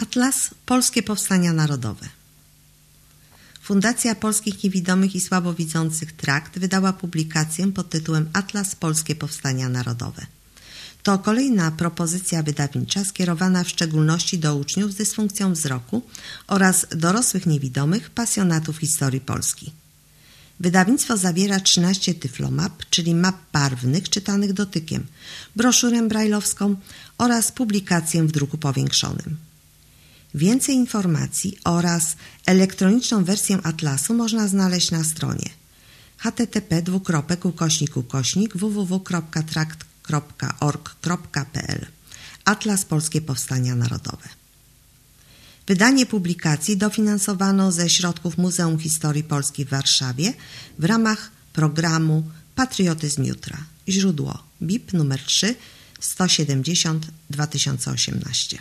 Atlas Polskie Powstania Narodowe. Fundacja Polskich Niewidomych i Słabowidzących Trakt wydała publikację pod tytułem Atlas Polskie Powstania Narodowe. To kolejna propozycja wydawnicza skierowana w szczególności do uczniów z dysfunkcją wzroku oraz dorosłych niewidomych, pasjonatów historii Polski. Wydawnictwo zawiera 13 tyflomap, czyli map barwnych czytanych dotykiem, broszurę brajlowską oraz publikację w druku powiększonym. Więcej informacji oraz elektroniczną wersję atlasu można znaleźć na stronie http://www.trakt.org.pl Atlas Polskie Powstania Narodowe. Wydanie publikacji dofinansowano ze środków Muzeum Historii Polski w Warszawie w ramach programu Patriotyzm Jutra. Źródło BIP nr 3 170 2018.